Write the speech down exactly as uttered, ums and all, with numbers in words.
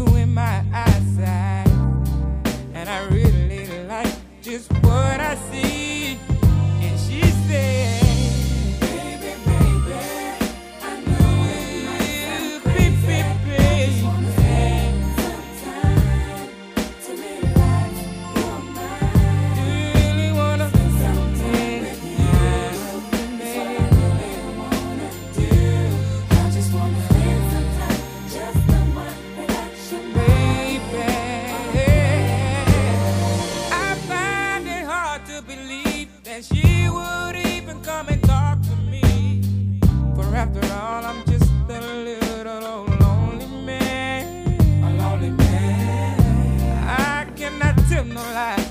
you in my eyesight, and I really like just what I see. And she said, baby, baby, I know it might sound crazy, I just wanna spend some time to relax your mind. Do you really wanna spend some time with you? That's what I really wanna do. I just wanna spend some time, just the one relax your mind. Baby, I find it hard to believe that she would even come and talk to me. For after all, I'm just a little old lonely man. A lonely man. I cannot tell no lie.